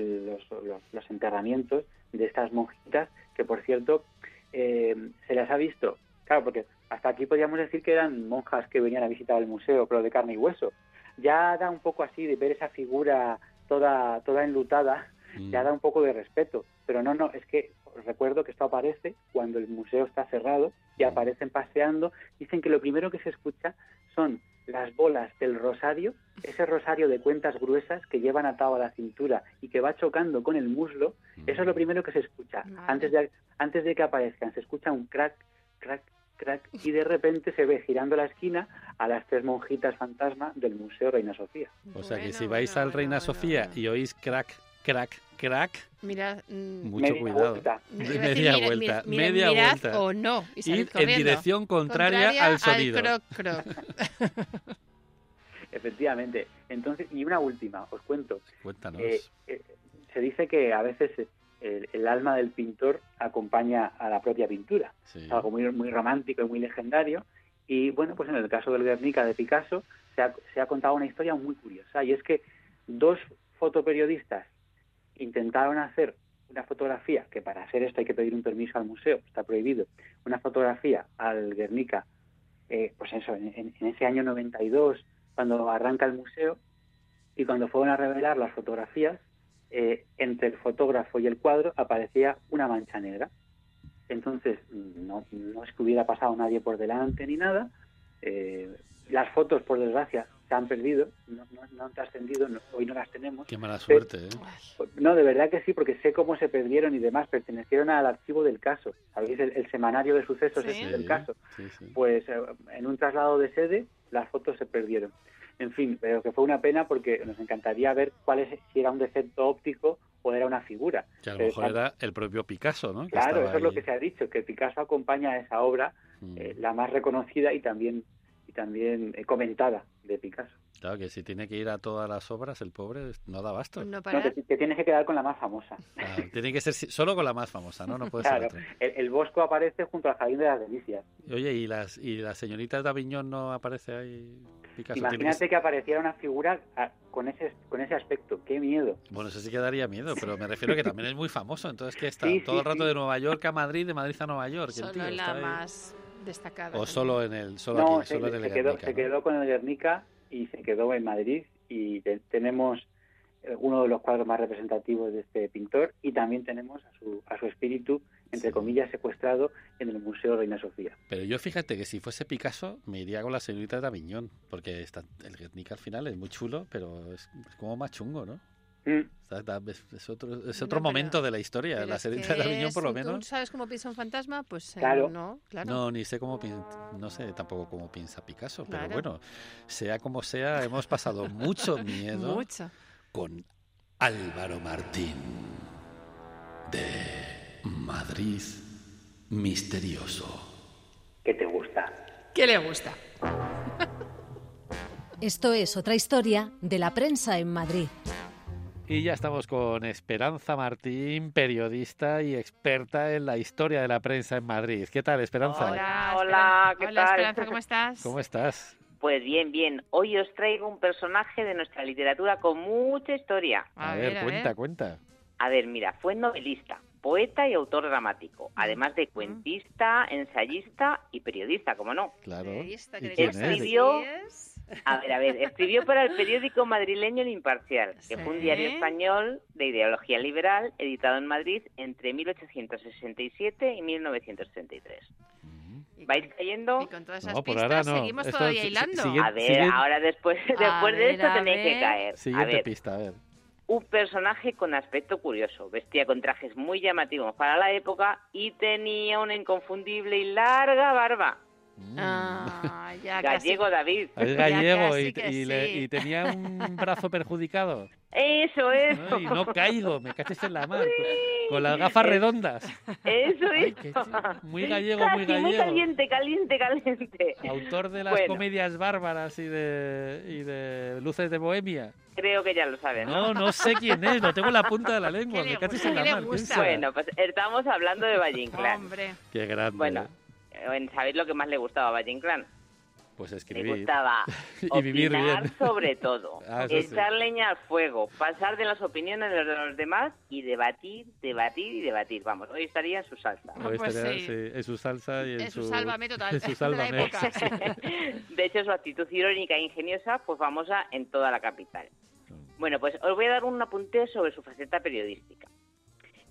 los enterramientos de estas monjitas, que por cierto se las ha visto, claro, porque hasta aquí podríamos decir que eran monjas que venían a visitar el museo, pero de carne y hueso. Ya da un poco así de ver esa figura toda enlutada, ya da un poco de respeto. Pero no, es que os recuerdo que esto aparece cuando el museo está cerrado y aparecen paseando. Dicen que lo primero que se escucha son las bolas del rosario, ese rosario de cuentas gruesas que llevan atado a la cintura y que va chocando con el muslo. Eso es lo primero que se escucha. Vale. Antes de que aparezcan, se escucha un crack, crack, crack, y de repente se ve girando la esquina a las 3 monjitas fantasma del Museo Reina Sofía. O sea que si vais al Reina Sofía y oís crack, crack, crack, Mira, mucho media cuidado. vuelta. Media vuelta, media mirad vuelta. o no. Y salid Ir en corriendo. dirección contraria al sonido. Croc, croc. Efectivamente. Entonces, y una última, os cuento. Cuéntanos. Se dice que a veces el alma del pintor acompaña a la propia pintura. Sí. Es algo muy, muy romántico y muy legendario. Y bueno, pues en el caso del Guernica de Picasso se ha contado una historia muy curiosa, y es que 2 fotoperiodistas intentaron hacer una fotografía, que para hacer esto hay que pedir un permiso al museo, está prohibido, una fotografía al Guernica, pues eso, en ese año 92, cuando arranca el museo, y cuando fueron a revelar las fotografías, entre el fotógrafo y el cuadro aparecía una mancha negra. Entonces, no es que hubiera pasado nadie por delante ni nada. Las fotos, por desgracia, se han perdido, no han trascendido, hoy no las tenemos. Qué mala suerte, ¿eh? No, de verdad que sí, porque sé cómo se perdieron y demás, pertenecieron al archivo del caso. ¿Sabéis? El semanario de sucesos del caso. Sí. Pues en un traslado de sede, las fotos se perdieron. En fin, pero que fue una pena porque nos encantaría ver si era un defecto óptico o era una figura. Que a lo mejor era el propio Picasso, ¿no? Claro, eso es lo que se ha dicho, que Picasso acompaña a esa obra, la más reconocida y también comentada de Picasso. Claro, que si tiene que ir a todas las obras, el pobre no da abasto. No, te tienes que quedar con la más famosa. Claro, tiene que ser solo con la más famosa, ¿no? No puede Claro, ser otra. el Bosco aparece junto al Jardín de las Delicias. Oye, ¿y la señorita de Aviñón no aparece ahí? Picasso. Imagínate que apareciera una figura con ese aspecto. ¡Qué miedo! Bueno, eso sí que daría miedo, pero me refiero que también es muy famoso. Entonces, ¿qué está? Sí, todo el rato sí. de Nueva York a Madrid, de Madrid a Nueva York. Solo el tío la está ahí. más destacada. O solo en el Guernica, se ¿no? quedó con el Guernica y se quedó en Madrid, y tenemos uno de los cuadros más representativos de este pintor, y también tenemos a su espíritu, entre comillas, secuestrado en el Museo Reina Sofía. Pero yo fíjate que si fuese Picasso me iría con la señorita de Aviñón, porque el Guernica al final es muy chulo, pero es como más chungo, ¿no? Es otro momento de la historia. La señorita de Aviñón, por lo menos. ¿Tú sabes cómo piensa un fantasma? Pues claro. No, claro. No, ni sé cómo piensa, no sé tampoco cómo piensa Picasso, Claro. pero bueno, sea como sea, hemos pasado mucho miedo Mucho. con Álvaro Martín de Madrid Misterioso. ¿Qué te gusta? ¿Qué le gusta? Esto es otra historia de la prensa en Madrid. Y ya estamos con Esperanza Martín, periodista y experta en la historia de la prensa en Madrid. ¿Qué tal, Esperanza? Hola, ¿qué Hola, tal? Esperanza, ¿cómo estás? ¿Cómo estás? Pues bien. Hoy os traigo un personaje de nuestra literatura con mucha historia. A ver, cuenta. A ver, mira, fue novelista, poeta y autor dramático, además de cuentista, ensayista y periodista, ¿cómo no? Claro. Periodista, ¿Y que quién escribió... A ver, escribió para el periódico madrileño El Imparcial, que fue un diario español de ideología liberal, editado en Madrid entre 1867 y 1933. ¿Vais cayendo? Y con todas esas No, por pistas ahora no. seguimos Esto todavía hilando. A ver, ahora después de esto tenéis que caer. Siguiente pista, a ver. Un personaje con aspecto curioso, vestía con trajes muy llamativos para la época y tenía una inconfundible y larga barba. Ya Gallego, casi. David. Es gallego casi que y tenía un brazo perjudicado. Eso. Ay, no caigo, me caches en la mano. Con las gafas redondas. Eso. Muy gallego, Casi, muy gallego. muy caliente. Autor de las comedias bárbaras y de Luces de Bohemia. Creo que ya lo sabes, ¿no? No sé quién es, lo tengo en la punta de la lengua. Me caches en la mano. Bueno, pues estamos hablando de Valle Inclán. Hombre. Qué grande. Bueno, ¿sabéis lo que más le gustaba a Valle Inclán? Pues escribir. Le gustaba y vivir opinar bien. sobre todo, echar sí. leña al fuego, pasar de las opiniones de los demás y debatir. Vamos, hoy estaría en su salsa. Hoy Pues estaría, sí. sí, en su salsa y en su sálvame total. En su de la sálvame. época. De hecho, su actitud irónica e ingeniosa fue famosa en toda la capital. Bueno, pues os voy a dar un apunte sobre su faceta periodística.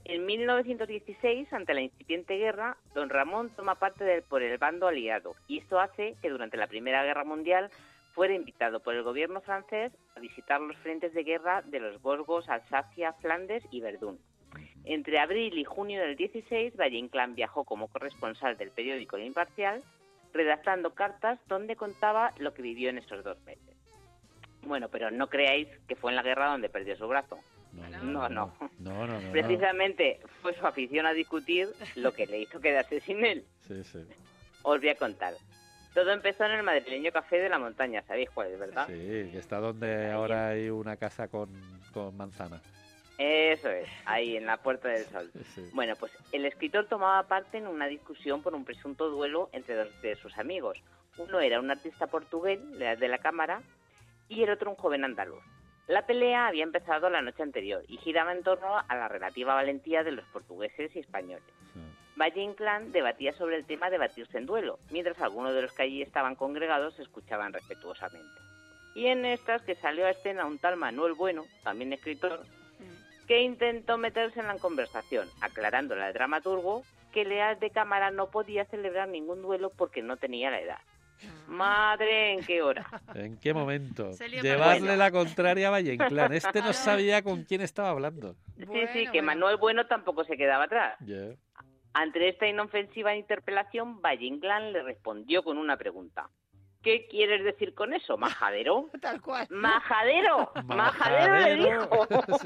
En 1916, ante la incipiente guerra, don Ramón toma parte por el bando aliado, y esto hace que durante la Primera Guerra Mundial fuera invitado por el gobierno francés a visitar los frentes de guerra de los Vosgos, Alsacia, Flandes y Verdún. Entre abril y junio del 16, Valle-Inclán viajó como corresponsal del periódico El Imparcial, redactando cartas donde contaba lo que vivió en esos 2 meses. Bueno, pero no creáis que fue en la guerra donde perdió su brazo. No. Precisamente fue su afición a discutir lo que le hizo quedarse sin él. Sí, sí. Os voy a contar. Todo empezó en el madrileño Café de la Montaña, ¿sabéis cuál es, verdad? Sí, que está donde ahora hay una casa con manzana. Eso es, ahí en la Puerta del Sol. Sí. Bueno, pues el escritor tomaba parte en una discusión por un presunto duelo entre 2 de sus amigos. Uno era un artista portugués, de la cámara, y el otro un joven andaluz. La pelea había empezado la noche anterior y giraba en torno a la relativa valentía de los portugueses y españoles. Valle-Inclán debatía sobre el tema de batirse en duelo, mientras algunos de los que allí estaban congregados se escuchaban respetuosamente. Y en estas que salió a escena un tal Manuel Bueno, también escritor, que intentó meterse en la conversación, aclarándole al dramaturgo que Leal de Cámara no podía celebrar ningún duelo porque no tenía la edad. Madre, ¿en qué hora? ¿En qué momento? Llevarle la contraria a Valle-Inclán. No sabía con quién estaba hablando. Sí, que Manuel Bueno tampoco se quedaba atrás. Yeah. Ante esta inofensiva interpelación, Valle-Inclán le respondió con una pregunta. ¿Qué quieres decir con eso, majadero? Tal cual. ¡Majadero! ¡Majadero le dijo!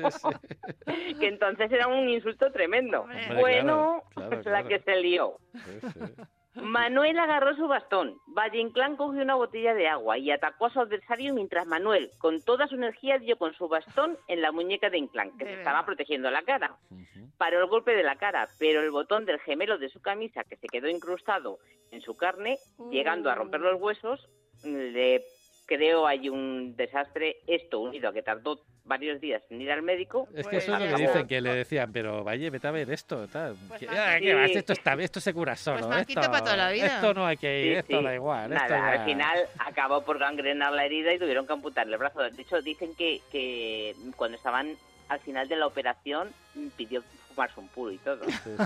Sí. Que entonces era un insulto tremendo. Hombre, bueno, claro. La que se lió. Sí. Manuel agarró su bastón, Valle-Inclán cogió una botella de agua y atacó a su adversario mientras Manuel, con toda su energía, dio con su bastón en la muñeca de Inclán, que se estaba protegiendo la cara. Paró el golpe de la cara, pero el botón del gemelo de su camisa, que se quedó incrustado en su carne, llegando a romper los huesos, le creó ahí un desastre, esto unido a que tardó varios días en ir al médico. Es que eso es lo que dicen, que le decían, pero vaya, vete a ver esto, tal. Pues ¿Qué vas? Esto se cura solo. Pues esto para toda la vida. Esto no hay que ir, esto da igual. Nada, al final acabó por gangrenar la herida y tuvieron que amputarle el brazo. De hecho, dicen que cuando estaban al final de la operación pidió fumarse un puro y todo.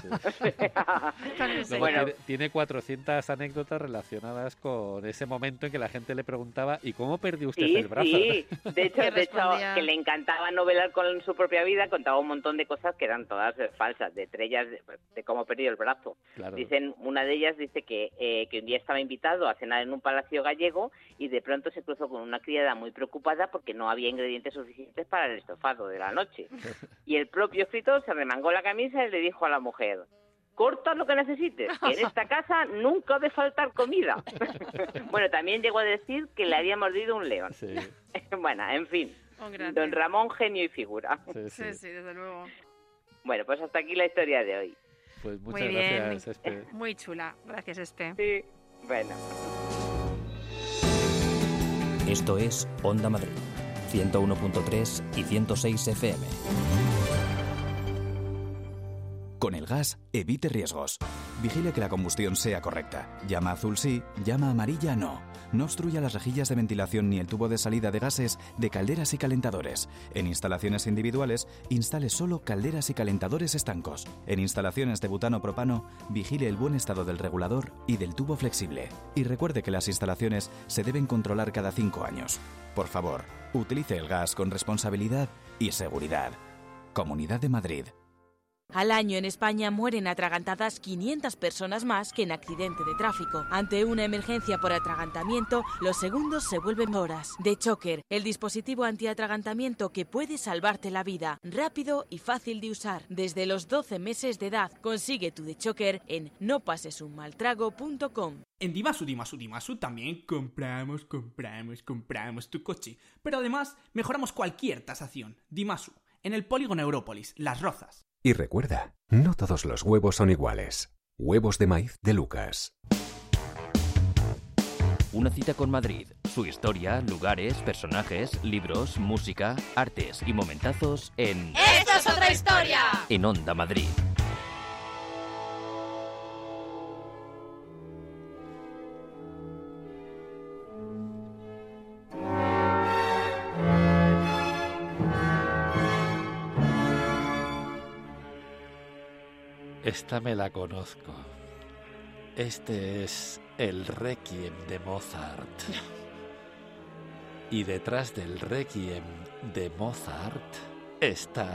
Sí. Bueno, tiene 400 anécdotas relacionadas con ese momento en que la gente le preguntaba ¿y cómo perdió usted el brazo? Sí, de hecho que le encantaba novelar con su propia vida, contaba un montón de cosas que eran todas falsas, de estrellas de cómo perdió el brazo. Claro. Dicen, una de ellas dice que un día estaba invitado a cenar en un palacio gallego y de pronto se cruzó con una criada muy preocupada porque no había ingredientes suficientes para el estofado de la noche. Y el propio escritor se remangó la camisa y le dijo a la mujer: corta lo que necesites, que en esta casa nunca ha de faltar comida. Bueno, también llegó a decir que le había mordido un león. Sí. Bueno, en fin, don Ramón, genio y figura. Sí, desde luego. Bueno, pues hasta aquí la historia de hoy. Pues muchas muy bien, gracias, Espe. Muy chula, gracias, Espe. Sí, bueno. Esto es Onda Madrid, 101.3 y 106 FM. Con el gas, evite riesgos. Vigile que la combustión sea correcta. Llama azul sí, llama amarilla no. No obstruya las rejillas de ventilación ni el tubo de salida de gases de calderas y calentadores. En instalaciones individuales, instale solo calderas y calentadores estancos. En instalaciones de butano-propano, vigile el buen estado del regulador y del tubo flexible. Y recuerde que las instalaciones se deben controlar cada 5 años. Por favor, utilice el gas con responsabilidad y seguridad. Comunidad de Madrid. Al año en España mueren atragantadas 500 personas más que en accidente de tráfico. Ante una emergencia por atragantamiento, los segundos se vuelven horas. DeChoker, el dispositivo antiatragantamiento que puede salvarte la vida. Rápido y fácil de usar. Desde los 12 meses de edad, consigue tu DeChoker en nopasesunmaltrago.com. En Dimasu también compramos tu coche. Pero además, mejoramos cualquier tasación. Dimasu, en el polígono Európolis, Las Rozas. Y recuerda, no todos los huevos son iguales. Huevos de maíz de Lucas. Una cita con Madrid, su historia, lugares, personajes, libros, música, artes y momentazos en... ¡Esto es otra historia! En Onda Madrid. Esta me la conozco. Este es el Requiem de Mozart. Y detrás del Requiem de Mozart está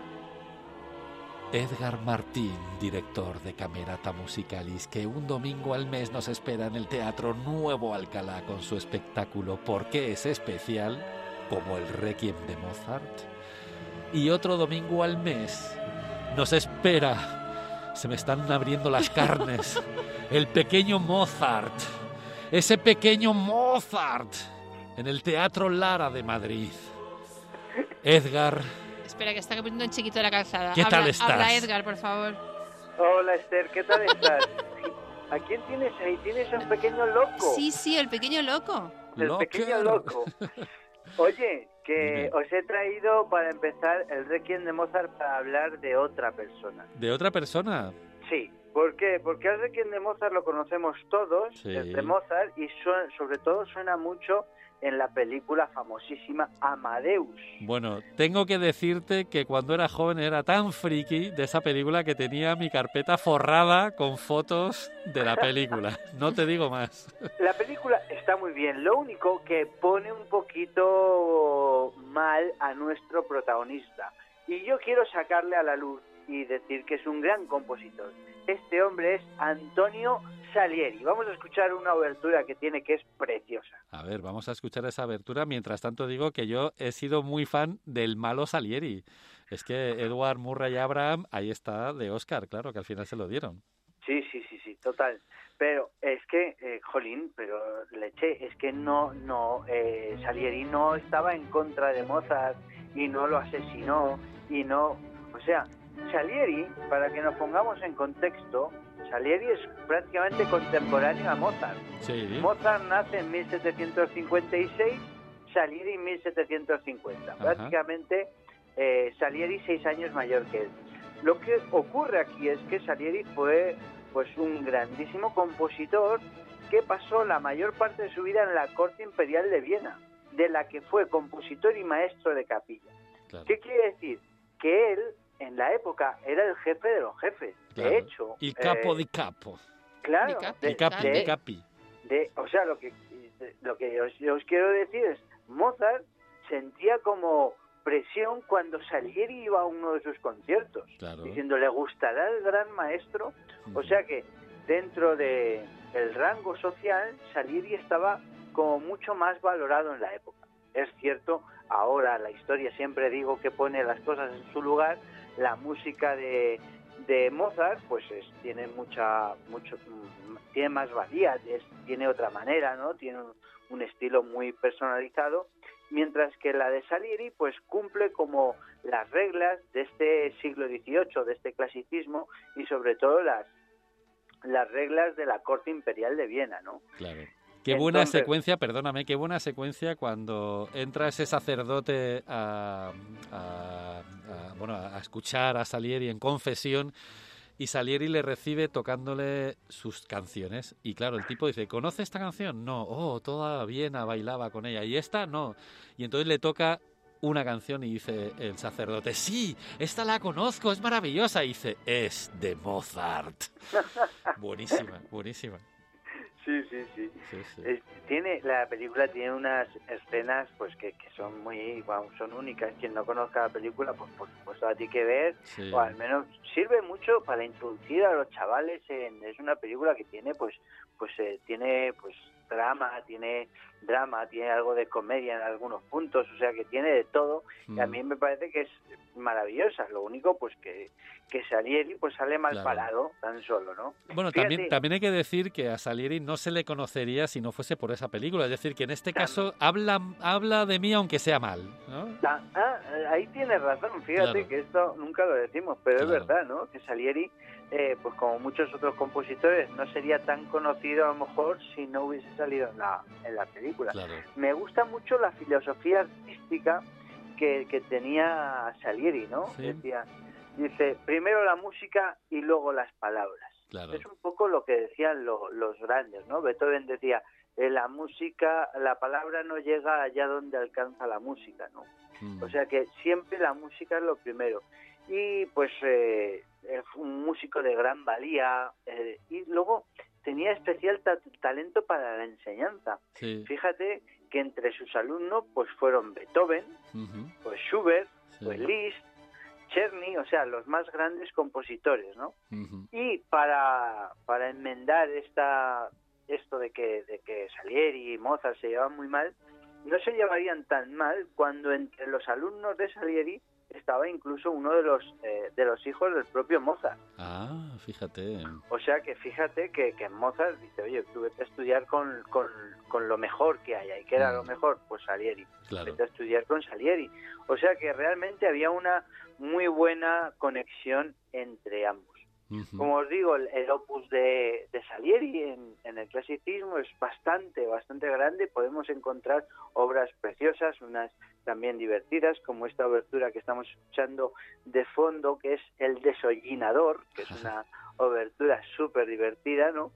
Edgar Martín, director de Camerata Musicalis, que un domingo al mes nos espera en el Teatro Nuevo Alcalá con su espectáculo ¿Por qué es especial? Como el Requiem de Mozart. Y otro domingo al mes nos espera, se me están abriendo las carnes, el pequeño Mozart, ese pequeño Mozart, en el Teatro Lara de Madrid. Edgar... Espera, que está poniendo un chiquito de la calzada. ¿Qué tal estás? Habla Edgar, por favor. Hola, Esther, ¿qué tal estás? ¿A quién tienes ahí? ¿Tienes un pequeño loco? Sí, el pequeño loco. El pequeño loco. Oye, que os he traído para empezar el Requiem de Mozart para hablar de otra persona. ¿De otra persona? Sí. ¿Por qué? Porque el Requiem de Mozart lo conocemos todos, Sí. el de Mozart, y sobre todo suena mucho en la película famosísima Amadeus. Bueno, tengo que decirte que cuando era joven era tan friki de esa película que tenía mi carpeta forrada con fotos de la película. No te digo más. La película está muy bien, lo único que pone un poquito mal a nuestro protagonista. Y yo quiero sacarle a la luz y decir que es un gran compositor. Este hombre es Antonio Salieri. Vamos a escuchar una obertura que tiene que es preciosa. A ver, vamos a escuchar esa abertura. Mientras tanto digo que yo he sido muy fan del malo Salieri. Es que Edward Murray Abraham, ahí está, de Oscar, claro, que al final se lo dieron. Sí, total. Pero es que, jolín, pero leche, es que Salieri no estaba en contra de Mozart y no lo asesinó y no... O sea, Salieri, para que nos pongamos en contexto, Salieri es prácticamente contemporáneo a Mozart. Sí. Mozart nace en 1756, Salieri en 1750. Ajá. Prácticamente Salieri 6 años mayor que él. Lo que ocurre aquí es que Salieri fue pues un grandísimo compositor que pasó la mayor parte de su vida en la corte imperial de Viena, de la que fue compositor y maestro de capilla. Claro. ¿Qué quiere decir? Que él, en la época, era el jefe de los jefes. Claro. De hecho... Il capo di capo. Claro. Di capi. O sea, lo que os quiero decir es, Mozart sentía como presión cuando Salieri iba a uno de sus conciertos, Claro. diciendo, ¿le gustará el gran maestro? O sea que dentro de el rango social, Salieri estaba como mucho más valorado en la época. Es cierto, ahora la historia siempre digo que pone las cosas en su lugar. La música de Mozart pues tiene tiene más valía, tiene otra manera, ¿no? Tiene un estilo muy personalizado, mientras que la de Salieri pues cumple como las reglas de este siglo XVIII, de este clasicismo, y sobre todo las reglas de la corte imperial de Viena, ¿no? Claro. Qué buena secuencia, perdóname, qué buena secuencia cuando entra ese sacerdote a escuchar a Salieri en confesión, y Salieri le recibe tocándole sus canciones. Y claro, el tipo dice, ¿conoce esta canción? No. Oh, toda Viena bailaba con ella. ¿Y esta? No. Y entonces le toca una canción y dice el sacerdote, sí, esta la conozco, es maravillosa. Y dice, es de Mozart. Buenísima, buenísima. Sí. La película tiene unas escenas pues que son son únicas. Quien no conozca la película, pues por supuesto la tiene que ver, Sí. o al menos sirve mucho para introducir a los chavales. Es una película que tiene tiene drama, tiene algo de comedia en algunos puntos, o sea que tiene de todo. Y a mí me parece que es maravillosa. Lo único pues que Salieri pues sale mal Claro. parado tan solo, ¿no? Bueno, Fíjate, también hay que decir que a Salieri no se le conocería si no fuese por esa película. Es decir, que en este caso habla de mí aunque sea mal, ¿no? ahí tienes razón, fíjate Claro. que esto nunca lo decimos, pero Claro. es verdad, ¿no? Que Salieri, pues como muchos otros compositores, no sería tan conocido a lo mejor si no hubiese salido en la película. Claro. Me gusta mucho la filosofía artística que tenía Salieri, ¿no? Sí. Dice, primero la música y luego las palabras. Claro. Es un poco lo que decían los grandes, ¿no? Beethoven decía, la música, la palabra no llega allá donde alcanza la música, ¿no? O sea que siempre la música es lo primero. Y pues un músico de gran valía, y luego tenía especial talento para la enseñanza. Sí. Fíjate que entre sus alumnos pues fueron Beethoven, pues Schubert, pues Liszt, Czerny, o sea, los más grandes compositores, ¿no? Y para enmendar esto de que Salieri y Mozart se llevaban muy mal, no se llevarían tan mal cuando entre los alumnos de Salieri estaba incluso uno de los hijos del propio Mozart. Ah, fíjate. O sea que fíjate que Mozart dice, oye, tú vete a estudiar con lo mejor que hay. ¿Y qué era lo mejor? Pues Salieri. Claro. Vete a estudiar con Salieri. O sea que realmente había una muy buena conexión entre ambos. Como os digo, el opus de Salieri en el clasicismo es bastante grande. Podemos encontrar obras preciosas, unas también divertidas, como esta obertura que estamos escuchando de fondo, que es El Desollinador, que es una obertura súper divertida, ¿no?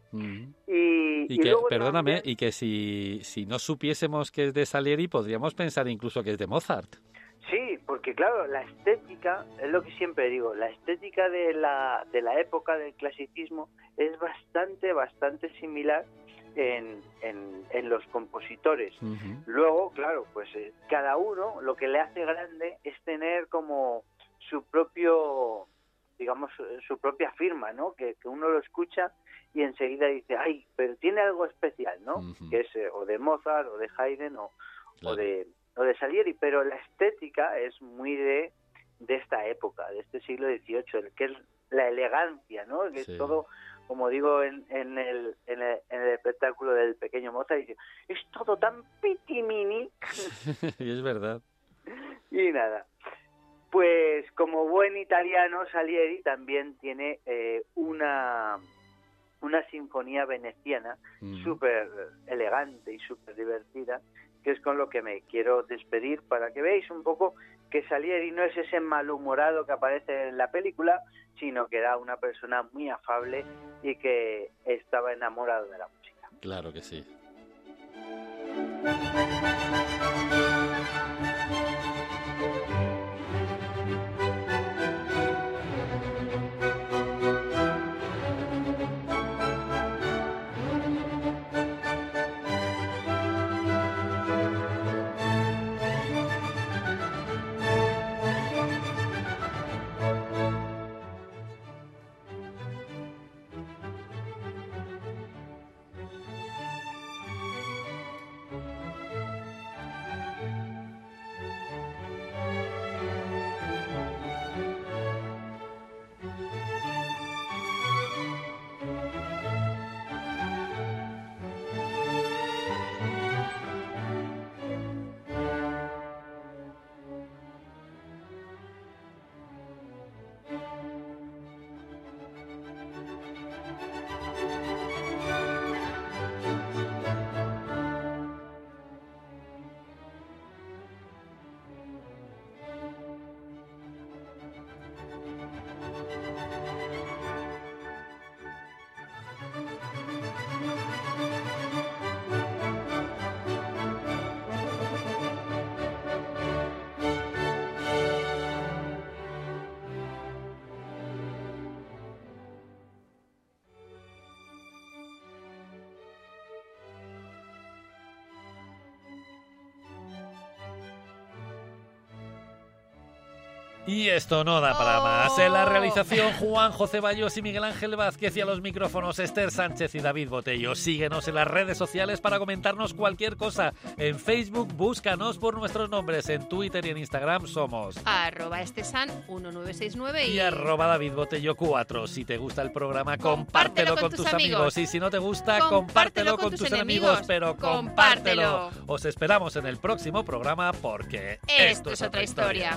Y que, luego perdóname, también, y que si no supiésemos que es de Salieri, podríamos pensar incluso que es de Mozart. sí, porque claro, la estética, es lo que siempre digo, la estética de la época del clasicismo es bastante similar en los compositores. Luego, claro, pues cada uno lo que le hace grande es tener como su propio, digamos, su propia firma, ¿no? Que uno lo escucha y enseguida dice, ay, pero tiene algo especial, ¿no? Que es o de Mozart o de Haydn o de Salieri, pero la estética es muy de esta época, de este siglo XVIII, que es la elegancia, ¿no? Que es todo, como digo en el espectáculo del pequeño Mozart, dice, es todo tan pitimini. Y es verdad. Y nada, pues como buen italiano, Salieri también tiene una sinfonía veneciana súper elegante y súper divertida, que es con lo que me quiero despedir, para que veáis un poco que Salieri no es ese malhumorado que aparece en la película, sino que era una persona muy afable y que estaba enamorado de la música. Claro que sí. Y esto no da para más. En la realización, Juanjo Ceballos y Miguel Ángel Vázquez, y a los micrófonos, Esther Sánchez y David Botello. Síguenos en las redes sociales para comentarnos cualquier cosa. En Facebook, búscanos por nuestros nombres. En Twitter y en Instagram somos @estesan1969 y @DavidBotello4. Si te gusta el programa, compártelo con tus amigos. Y si no te gusta, compártelo con tus enemigos. Pero compártelo. Os esperamos en el próximo programa, porque esto es otra historia.